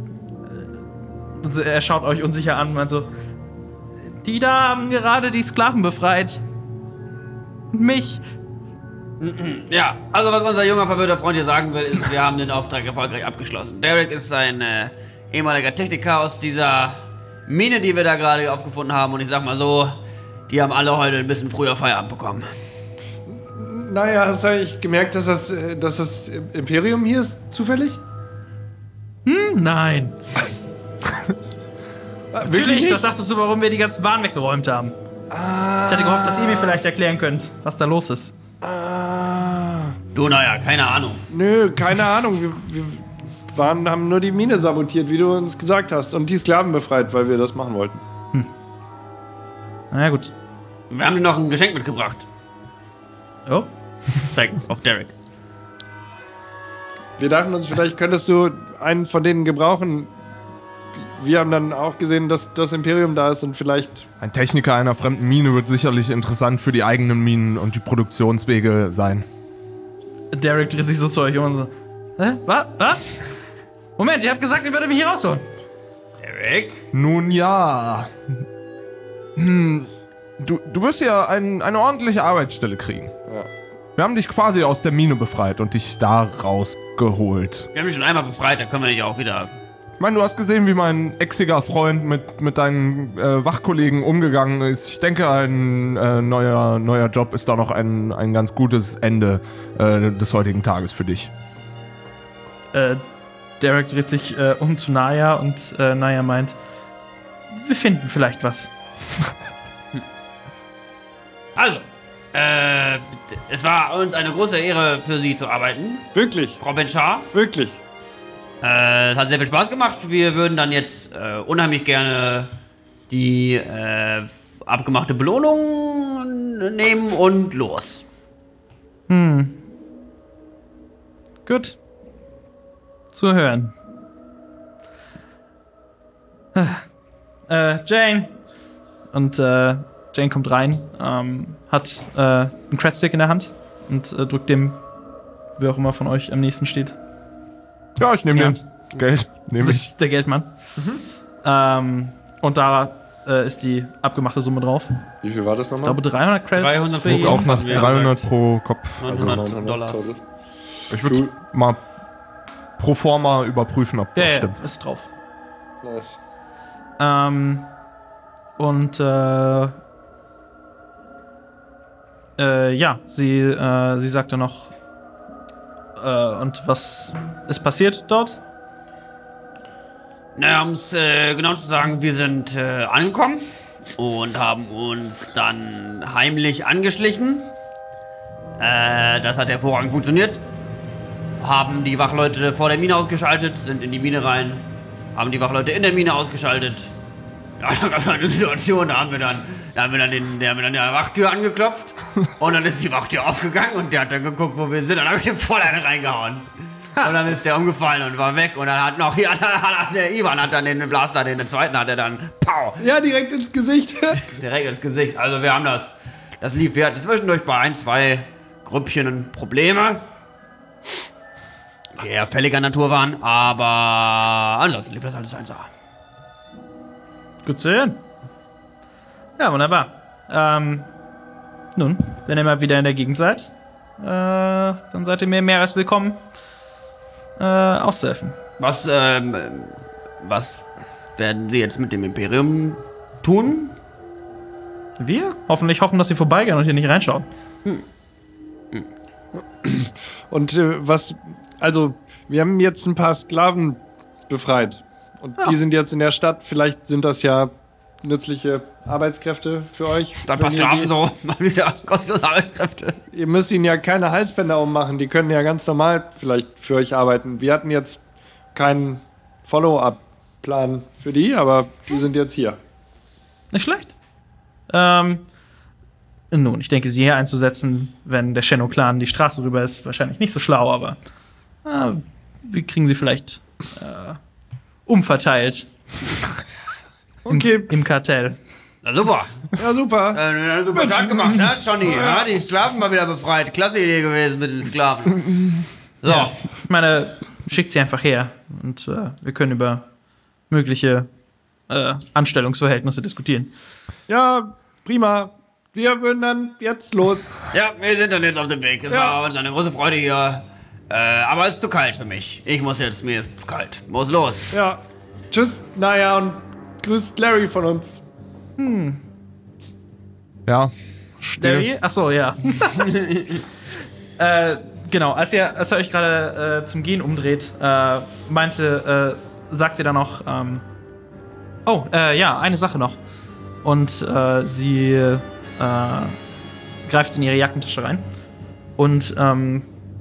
er schaut euch unsicher an und meint so, die da haben gerade die Sklaven befreit. Und mich. Ja, also was unser junger, verwirrter Freund hier sagen will, ist, wir haben den Auftrag erfolgreich abgeschlossen. Derek ist ein äh, ehemaliger Techniker aus dieser Mine, die wir da gerade aufgefunden haben. Und ich sag mal so, die haben alle heute ein bisschen früher Feierabend bekommen. Naja, hast du eigentlich gemerkt, dass das, äh, dass das Imperium hier ist, zufällig? Hm, nein. Natürlich, nicht? das dachtest du, warum wir die ganzen Bahnen weggeräumt haben. Ah, Ich hatte gehofft, dass ihr mir vielleicht erklären könnt, was da los ist. ah, Du, naja, keine Ahnung. nö, keine Ahnung. Wir, wir waren, haben nur die Mine sabotiert, wie du uns gesagt hast. Und die Sklaven befreit, weil wir das machen wollten. Na ja, gut. Wir haben dir noch ein Geschenk mitgebracht. Oh. Zeig auf Derek. Wir dachten uns, vielleicht könntest du einen von denen gebrauchen. Wir haben dann auch gesehen, dass das Imperium da ist und vielleicht... Ein Techniker einer fremden Mine wird sicherlich interessant für die eigenen Minen und die Produktionswege sein. Derek dreht sich so zu euch um und so. Hä? Was? Was? Moment, ihr habt gesagt, ihr würdet mich hier rausholen. Derek? Nun ja. Hm, du, du wirst ja ein, eine ordentliche Arbeitsstelle kriegen. Ja. Wir haben dich quasi aus der Mine befreit und dich da rausgeholt. Wir haben dich schon einmal befreit, da können wir dich auch wieder... Ich meine, du hast gesehen, wie mein exiger Freund mit, mit deinen äh, Wachkollegen umgegangen ist. Ich denke, ein äh, neuer, neuer Job ist da noch ein, ein ganz gutes Ende äh, des heutigen Tages für dich. Äh, Derek dreht sich äh, um zu Naya und äh, Naya meint, wir finden vielleicht was. Also, äh, es war uns eine große Ehre, für Sie zu arbeiten. Wirklich, Frau Benchar. wirklich. Äh, es hat sehr viel Spaß gemacht. Wir würden dann jetzt äh, unheimlich gerne die äh, abgemachte Belohnung nehmen und los. Hm. Gut. Zu hören. Äh, Jane. Und äh, Jane kommt rein, ähm, hat äh, einen Credstick in der Hand und äh, drückt dem, wer auch immer von euch am nächsten steht. Ja, ich nehme Ja. den. Geld. Du Nehme ich. bist der Geldmann. Ähm, und da äh, ist die abgemachte Summe drauf. Wie viel war das Ich nochmal? glaube dreihundert Credits. dreihundert für pro Ist jeden. auch nach Ja, dreihundert pro Kopf. neunhundert Dollars. total. Ich würde mal pro forma überprüfen, ob das Ja, ja, stimmt. ist drauf. Nice. Ähm, und äh, äh, ja, sie, äh, sie sagte noch, äh, und was ist passiert dort? Naja, um es äh, genau zu sagen, wir sind äh, angekommen und haben uns dann heimlich angeschlichen. Äh, das hat hervorragend funktioniert. Haben die Wachleute vor der Mine ausgeschaltet, sind in die Mine rein, haben die Wachleute in der Mine ausgeschaltet. Ja, da gab es eine Situation, da haben wir dann, da haben wir dann den, der haben wir dann der Wachtür angeklopft und dann ist die Wachtür aufgegangen und der hat dann geguckt, wo wir sind, und dann habe ich dem voll eine reingehauen. Und dann ist der umgefallen und war weg und dann hat noch, ja, dann hat der Ivan hat dann den Blaster, den, den zweiten hat er dann, pow, Ja, direkt ins Gesicht. direkt ins Gesicht. Also wir haben das, das lief, wir hatten zwischendurch bei ein, zwei Grüppchen Probleme, die eher fälliger Natur waren, aber ansonsten lief das alles eins A. Gut zu hören. Ja, wunderbar. Ähm, nun, wenn ihr mal wieder in der Gegend seid, äh, dann seid ihr mir mehr als willkommen, äh, auszuhelfen. Was, ähm, was werden Sie jetzt mit dem Imperium tun? Wir hoffentlich hoffen, dass sie vorbeigehen und hier nicht reinschauen. Und äh, was, also, wir haben jetzt ein paar Sklaven befreit. Und Ja. die sind jetzt in der Stadt. Vielleicht sind das ja nützliche Arbeitskräfte für euch. Ein paar Wenn ihr Sklaven die- so, mal wieder kostenlose Arbeitskräfte. Ihr müsst ihnen ja keine Halsbänder ummachen. Die können ja ganz normal vielleicht für euch arbeiten. Wir hatten jetzt keinen Follow-up-Plan für die, aber die sind jetzt hier. Nicht schlecht. Ähm, nun, ich denke, sie hier einzusetzen, wenn der Shenno-Clan die Straße rüber ist, wahrscheinlich nicht so schlau, aber äh, wir kriegen sie vielleicht äh, umverteilt Okay. im, im Kartell. Na super. Ja, super. Äh, super Tag gemacht, ne, Johnny? Ja, die Sklaven mal wieder befreit. Klasse Idee gewesen mit den Sklaven. So. Ja, ich meine, schickt sie einfach her und äh, wir können über mögliche äh, Anstellungsverhältnisse diskutieren. Ja, prima. Wir würden dann jetzt los. Ja, wir sind dann jetzt auf dem Weg. Es Ja. war uns eine große Freude hier. Äh, aber es ist zu kalt für mich. Ich muss jetzt, mir ist kalt. Muss los. Ja. Tschüss, naja, und grüßt Larry von uns. Ja, still. Larry? Achso, ja. äh, genau, als ihr, als ihr euch gerade äh, zum Gehen umdreht, äh, meinte, äh, sagt sie dann noch, ähm, oh, äh, ja, eine Sache noch. Und äh, sie äh, greift in ihre Jackentasche rein und ähm,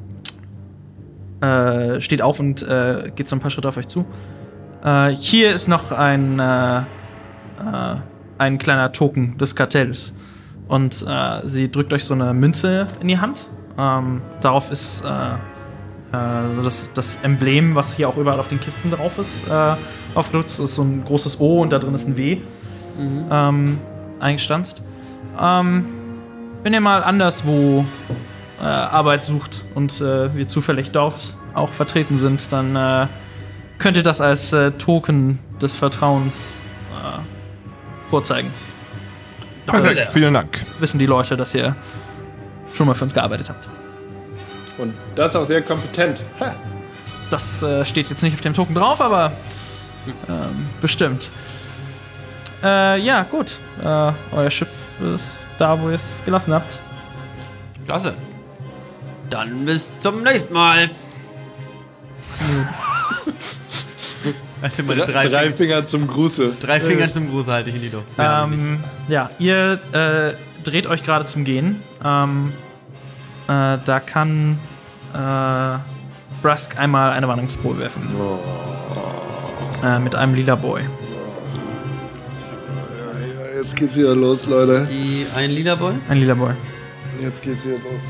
äh, steht auf und äh, geht so ein paar Schritte auf euch zu. Äh, hier ist noch ein, äh, äh, ein kleiner Token des Kartells. Und äh, sie drückt euch so eine Münze in die Hand. Ähm, darauf ist äh, äh, das, das Emblem, was hier auch überall auf den Kisten drauf ist, äh, aufgedruckt. Das ist so ein großes O und da drin ist ein W Mhm. ähm, eingestanzt. Ähm, wenn ihr mal anderswo äh, Arbeit sucht und äh, wir zufällig dort auch vertreten sind, dann äh, könnt ihr das als äh, Token des Vertrauens äh, vorzeigen. Perfekt, vielen Dank. Wissen die Leute, dass ihr schon mal für uns gearbeitet habt. Und das auch sehr kompetent. Ha. Das äh, steht jetzt nicht auf dem Token drauf, aber ähm, bestimmt. Äh, ja, gut. Äh, euer Schiff ist da, wo ihr es gelassen habt. Klasse. Dann bis zum nächsten Mal. Halte meine drei, Drei Finger zum Gruße. drei Finger zum Gruß halte ich in die Luft. Ähm, ja, ihr äh, dreht euch gerade zum Gehen. Ähm, äh, da kann äh, Brusk einmal eine Warnungsprobe werfen. Äh, mit einem lila Boy. Jetzt geht's wieder los, Leute. Die ein lila Boy? Ein lila Boy. Jetzt geht's wieder los.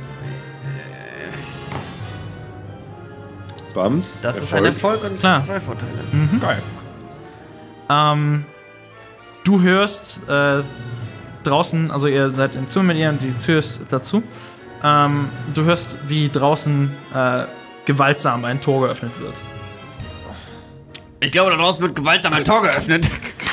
Bam. Das ist Erfolg. ein Erfolg und Klar. zwei Vorteile. Geil. Ähm, du hörst äh, draußen, also ihr seid im Zimmer mit ihr und die Tür ist dazu. Ähm, du hörst, wie draußen äh, gewaltsam ein Tor geöffnet wird. Ich glaube, da draußen wird gewaltsam ein Tor geöffnet.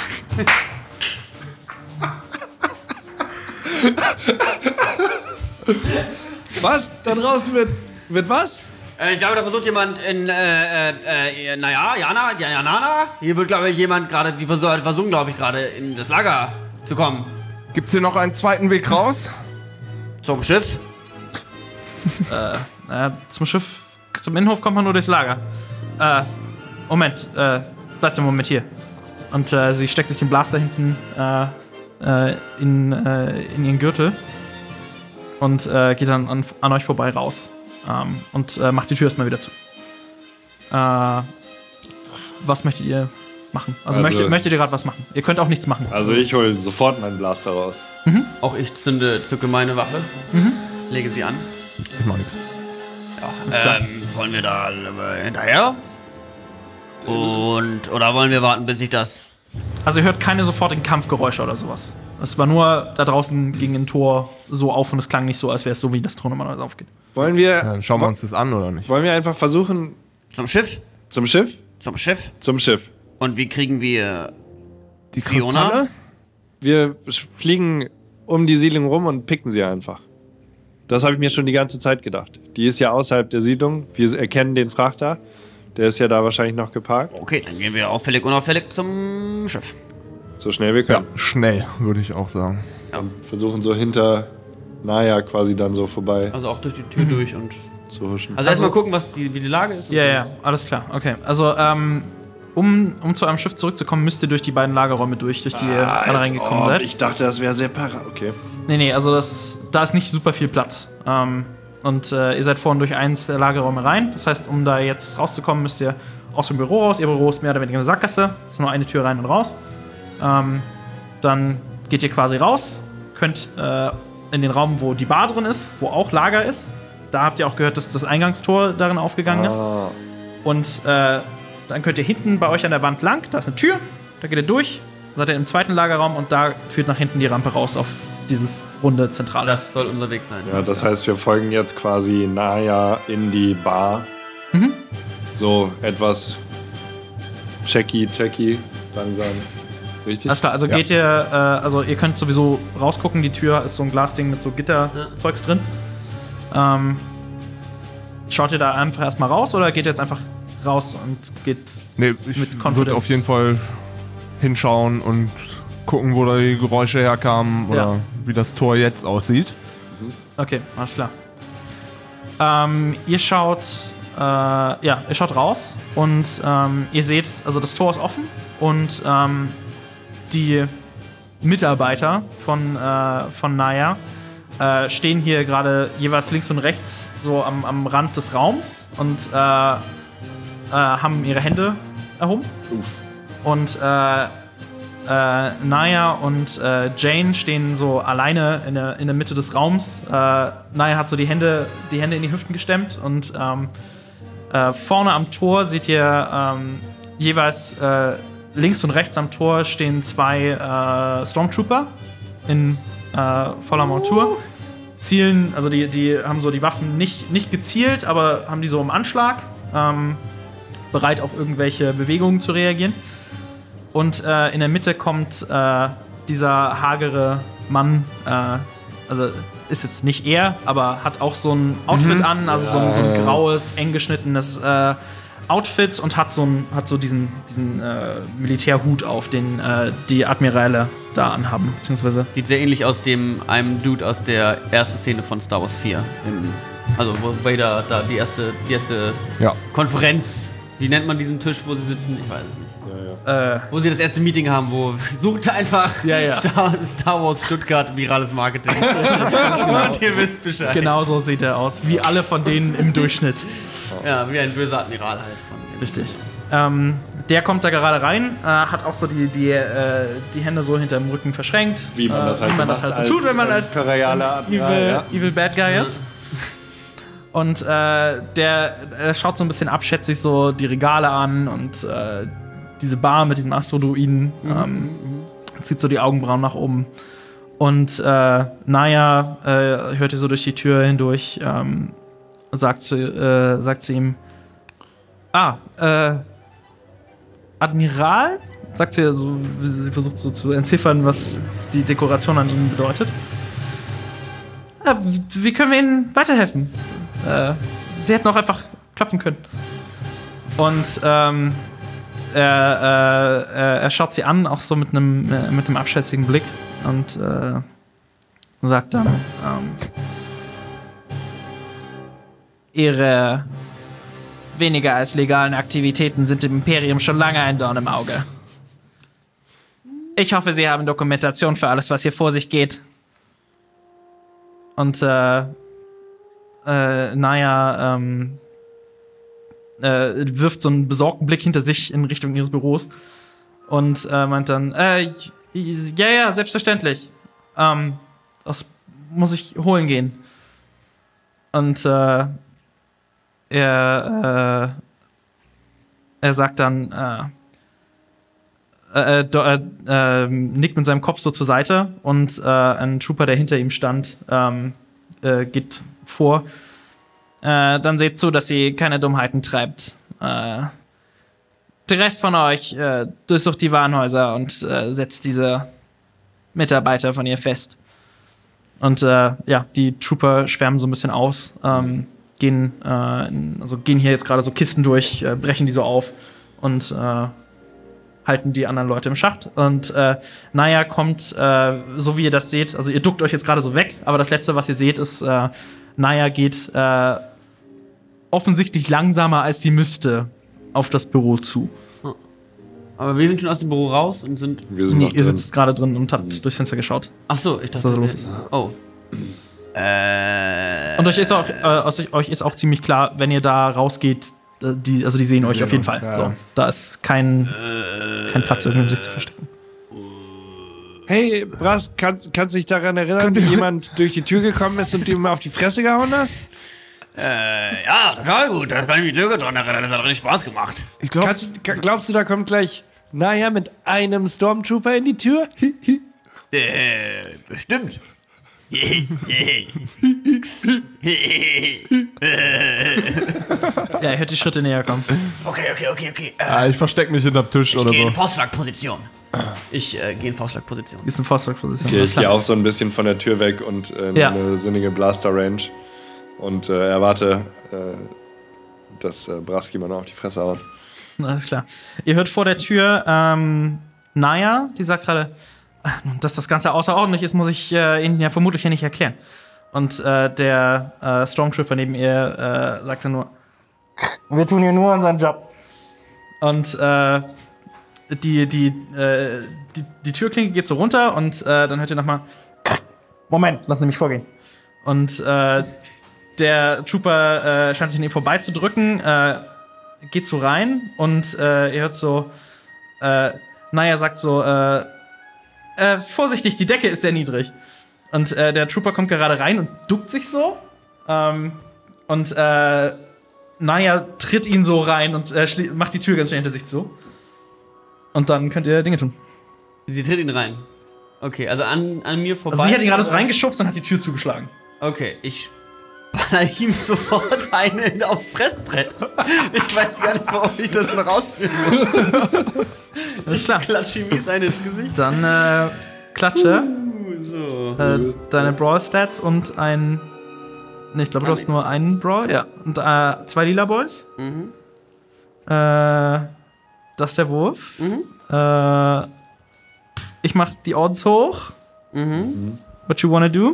Was? Da draußen wird. Wird was? Äh, ich glaube, da versucht jemand in, äh, äh, äh, naja, Jana, ja, Janana. Hier wird, glaube ich, jemand gerade, die versuchen, versuchen glaube ich, gerade in das Lager zu kommen. Gibt's hier noch einen zweiten Weg raus? Zum Schiff. Äh, zum Schiff, zum Innenhof kommt man nur durchs Lager. Äh, Moment, äh, bleibt einen Moment hier. Und äh, sie steckt sich den Blaster hinten äh, äh, in, äh, in ihren Gürtel und äh, geht dann an, an euch vorbei raus. Ähm, und äh, macht die Tür erstmal wieder zu. Äh, was möchtet ihr machen? Also, Also- möchtet, möchtet ihr gerade was machen? Ihr könnt auch nichts machen. Also ich hole sofort meinen Blaster raus. Auch ich zünde, zücke meine Waffe. Lege sie an. Ich mach nix. Ja, ähm, wollen wir da äh, hinterher? Und, oder wollen wir warten, bis ich das... Also ihr hört keine sofortigen Kampfgeräusche oder sowas. Es war nur, da draußen ging ein Tor so auf und es klang nicht so, als wäre es so, wie das Tor normalerweise aufgeht. Wollen wir. Ja, dann schauen wir uns das an, oder nicht? Wollen wir einfach versuchen. Zum Schiff? Zum Schiff? Zum Schiff. Zum Schiff. Und wie kriegen wir Die Fiona? Kristalle? Wir sch- fliegen um die Siedlung rum und picken sie einfach. Das habe ich mir schon die ganze Zeit gedacht. Die ist ja außerhalb der Siedlung. Wir erkennen den Frachter. Der ist ja da wahrscheinlich noch geparkt. Okay, dann gehen wir auffällig, unauffällig zum Schiff. So schnell wir Ja, können. schnell, würde ich auch sagen. Versuchen so hinter Naya quasi dann so vorbei Also auch durch die Tür durch und... zu huschen. Also, erstmal gucken, was die, wie die Lage ist. und Ja, dann- ja, alles klar. Okay, also ähm, um, um zu eurem Schiff zurückzukommen, müsst ihr durch die beiden Lagerräume durch, durch die ihr Ah, gerade als reingekommen ob. seid. Ich dachte, das wäre separat. Okay. Nee, nee, also das ist, da ist nicht super viel Platz. Ähm, und äh, ihr seid vorhin durch eins der Lagerräume rein. Das heißt, um da jetzt rauszukommen, müsst ihr aus dem Büro raus. Ihr Büro ist mehr oder weniger eine Sackgasse. Es ist nur eine Tür rein und raus. Ähm, dann geht ihr quasi raus, könnt äh, in den Raum, wo die Bar drin ist, wo auch Lager ist. Da habt ihr auch gehört, dass das Eingangstor darin aufgegangen ist. Ah. Und äh, dann könnt ihr hinten bei euch an der Wand lang, da ist eine Tür, da geht ihr durch seid ihr im zweiten Lagerraum und da führt nach hinten die Rampe raus auf dieses runde Zentrale. Das soll unser Weg sein. Ja, das heißt, wir folgen jetzt quasi Naya in die Bar. Mhm. So etwas checky, checky, langsam. Richtig? Alles klar, also Ja. geht ihr, äh, also ihr könnt sowieso rausgucken, die Tür ist so ein Glasding mit so Gitterzeugs drin. Ähm, schaut ihr da einfach erstmal raus oder geht ihr jetzt einfach raus und geht Nee, ich Mit würde Confidence. auf jeden Fall hinschauen und gucken, wo da die Geräusche herkamen oder Ja. wie das Tor jetzt aussieht. Okay, alles klar. Ähm, ihr schaut, äh, ja, ihr schaut raus und ähm, ihr seht, also das Tor ist offen und ähm, die Mitarbeiter von, äh, von Naya äh, stehen hier gerade jeweils links und rechts so am, am Rand des Raums und äh, äh, haben ihre Hände erhoben. Und äh, Äh, Naya und äh, Jane stehen so alleine in der, in der Mitte des Raums. Äh, Naya hat so die Hände, die Hände in die Hüften gestemmt und ähm, äh, vorne am Tor seht ihr ähm, jeweils äh, links und rechts am Tor stehen zwei äh, Stormtrooper in äh, voller Montur. Zielen, also die, die haben so die Waffen nicht, nicht gezielt, aber haben die so im Anschlag, ähm, bereit auf irgendwelche Bewegungen zu reagieren. Und äh, in der Mitte kommt äh, dieser hagere Mann, äh, also ist jetzt nicht er, aber hat auch so ein Outfit Mhm. an, also so, ein, so ein graues, eng geschnittenes äh, Outfit und hat so, ein, hat so diesen, diesen äh, Militärhut auf, den äh, die Admiräle da anhaben, beziehungsweise Sieht sehr ähnlich aus dem einem Dude aus der ersten Szene von Star Wars vier. Im, also wo Vader da die erste, die erste Ja. Konferenz, wie nennt man diesen Tisch, wo sie sitzen? Ich weiß es nicht. äh, Wo sie das erste Meeting haben, wo sucht einfach Ja, ja. Star, Star Wars Stuttgart virales Marketing. Und ihr wisst Bescheid. genau so sieht er aus, wie alle von denen im Durchschnitt. Ja, wie ein böser Admiral halt von dem. Richtig. Ähm, der kommt da gerade rein, äh, hat auch so die, die, äh, die Hände so hinterm Rücken verschränkt. Wie man das äh, halt wie man so das halt so macht tut, wenn man als- als als imperialer Admiral, evil, ja. evil Bad Guy ist. Und äh, der äh, schaut so ein bisschen abschätzig so die Regale an und äh, diese Bar mit diesem Astrodruiden, ähm, zieht so die Augenbrauen nach oben. Und äh, Naya äh, hört ihr so durch die Tür hindurch, ähm, sagt, zu, äh, sagt zu ihm, ah, äh, Admiral? Sagt sie so, sie versucht so zu entziffern, was die Dekoration an ihm bedeutet. Ah, wie können wir Ihnen weiterhelfen? Äh, sie hätten auch einfach klopfen können. Und ähm, er, äh, er schaut sie an, auch so mit einem äh, mit einem abschätzigen Blick und äh, sagt dann, ähm, Ihre weniger als legalen Aktivitäten sind dem Imperium schon lange ein Dorn im Auge. Ich hoffe, Sie haben Dokumentation für alles, was hier vor sich geht. Und äh, äh, Naya ähm, äh, wirft so einen besorgten Blick hinter sich in Richtung ihres Büros und äh, meint dann, äh, ja, ja, selbstverständlich. Ähm, das muss ich holen gehen. Und äh, er, äh, er sagt dann, äh, äh, do, äh, äh, nickt mit seinem Kopf so zur Seite und äh, ein Trooper, der hinter ihm stand, ähm, äh, geht vor. Äh, dann seht zu, dass sie keine Dummheiten treibt. Äh, der Rest von euch äh, durchsucht die Warenhäuser und äh, setzt diese Mitarbeiter von ihr fest. Und äh, ja, die Trooper schwärmen so ein bisschen aus, ähm, gehen, äh, in, also gehen hier jetzt gerade so Kisten durch, äh, brechen die so auf und äh, halten die anderen Leute im Schacht. Und äh, Naya kommt, äh, so wie ihr das seht, also ihr duckt euch jetzt gerade so weg, aber das Letzte, was ihr seht, ist, äh, Naya geht äh, offensichtlich langsamer, als sie müsste, auf das Büro zu. Aber wir sind schon aus dem Büro raus und sind. Wir sind Nee, noch ihr drin. sitzt gerade drin und habt durchs Fenster geschaut. Ach so, ich dachte. Was da wir- los ist. Oh. Äh. Und euch ist auch, äh, aus euch ist auch ziemlich klar, wenn ihr da rausgeht, äh, die, also die sehen euch sehen auf jeden uns, Fall. ja. So, da ist kein, kein Platz, irgendwie, um sich zu verstecken. Hey, Brass, kannst, kannst du dich daran erinnern, wie jemand durch die Tür gekommen ist und dir mal auf die Fresse gehauen hast? Äh, ja, total gut. Da kann ich mich sogar dran erinnern. Das hat richtig Spaß gemacht. Ich glaube, Kannst, ka- glaubst du, da kommt gleich Naja, mit einem Stormtrooper in die Tür? Äh, bestimmt. Ja, ihr hört die Schritte näher kommen. Okay, okay, okay, okay. Äh, Ah, ich versteck mich hinterm Tisch ich oder gehe in so. Vorschlagposition. Ich äh, gehe in Vorschlagposition. Ist eine Faustdruckposition. Okay, ich gehe auch so ein bisschen von der Tür weg und äh, in Ja. eine sinnige Blaster-Range. Und äh, erwarte, äh, dass äh, Braski mal noch auf die Fresse haut. Alles klar. Ihr hört vor der Tür ähm, Naya, die sagt gerade, dass das Ganze außerordentlich ist, muss ich äh, Ihnen ja vermutlich ja nicht erklären. Und äh, der äh, Stormtrooper neben ihr äh, sagte nur, wir tun hier nur unseren Job. Und äh, die, die, äh, die, die Türklinke geht so runter und äh, dann hört ihr nochmal, Moment, lassen Sie mich vorgehen. Und äh, der Trooper äh, scheint sich an ihm vorbeizudrücken, äh, geht so rein und äh, ihr hört so, äh, Naya sagt so, äh, äh, vorsichtig, die Decke ist sehr niedrig. Und äh, der Trooper kommt gerade rein und duckt sich so. Ähm, und äh, Naya tritt ihn so rein und äh, macht die Tür ganz schnell hinter sich zu. Und dann könnt ihr Dinge tun. Sie tritt ihn rein. Okay, also an, an mir vorbei. Also sie hat ihn gerade so reingeschubst und hat die Tür zugeschlagen. Okay, ich baller ihm sofort eine aufs Fressbrett. Ich weiß gar nicht, warum ich das noch ausführen muss. Alles klar. Klatsch ihm jetzt eine ins Gesicht. Dann äh, klatsche So. äh, deine Brawl-Stats und ein. Ne, ich glaube, du hast nur einen Brawl. Ja. Und äh, zwei lila Boys. Mhm. Äh, das ist der Wurf. Mhm. Äh, ich mach die Odds hoch. Mhm. What you wanna do?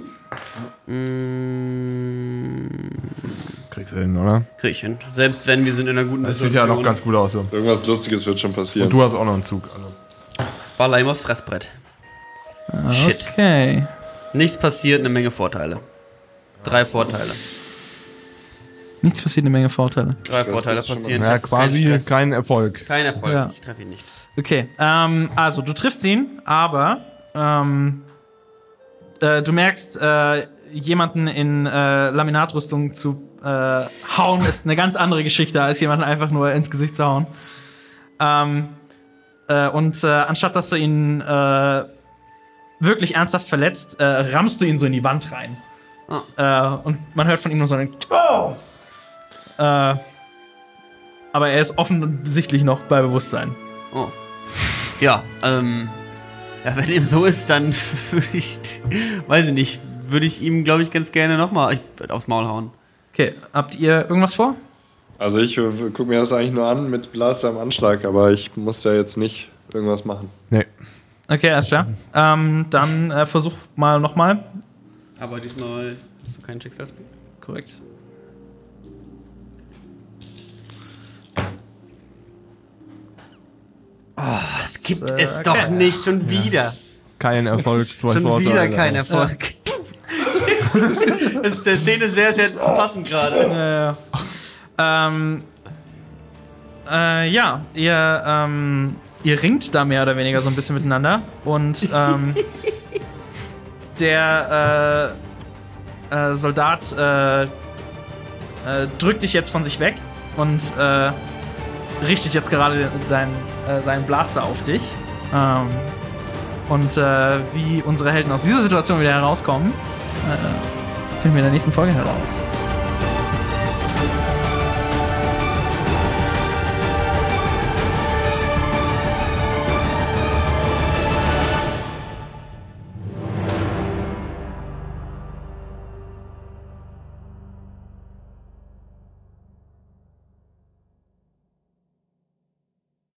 Mhm. Kriegst du hin, oder? Krieg ich hin. Selbst wenn wir sind in einer guten Das sieht ja noch ganz gut aus. So. Irgendwas Lustiges wird schon passieren. Und du hast auch noch einen Zug. Also. Baller ihm aufs Fressbrett. Shit. Okay. Nichts passiert, eine Menge Vorteile. Drei Vorteile. Nichts passiert, eine Menge Vorteile. Drei Vorteile ist schon passieren. Ja, Ich hab quasi keinen Stress. kein Erfolg. Kein Erfolg. Ja. Ich treffe ihn nicht. Okay, ähm, also du triffst ihn, aber ähm, äh, du merkst, äh, jemanden in äh, Laminatrüstung zu äh, hauen, ist eine ganz andere Geschichte, als jemanden einfach nur ins Gesicht zu hauen. Ähm, äh, und äh, anstatt dass du ihn äh, wirklich ernsthaft verletzt, äh, rammst du ihn so in die Wand rein. Ah. Äh, und man hört von ihm nur so einen oh! äh, aber er ist offensichtlich noch bei Bewusstsein. Oh. Ja, ähm. Ja, wenn dem so ist, dann würde ich. Weiß ich nicht. Würde ich ihm, glaube ich, ganz gerne nochmal aufs Maul hauen. Okay, habt ihr irgendwas vor? Also ich äh, gucke mir das eigentlich nur an mit Blaster am Anschlag, aber ich muss ja jetzt nicht irgendwas machen. Nee. Okay, alles klar. Ähm, dann äh, versuch mal nochmal. Aber diesmal hast du keinen Schicksalspunkt. Korrekt. Das gibt äh, es okay. doch nicht, schon wieder. Kein Erfolg, zwei Schon Vorteile. wieder kein Erfolg. Das ist der Szene sehr, sehr passend gerade. Äh, ähm, äh, ja, ihr, ähm, ihr ringt da mehr oder weniger so ein bisschen miteinander. Und ähm, der äh, äh, Soldat äh, äh, drückt dich jetzt von sich weg und äh, richtet jetzt gerade sein, äh, seinen Blaster auf dich. Ähm, und äh, wie unsere Helden aus dieser Situation wieder herauskommen, äh, finden wir in der nächsten Folge heraus.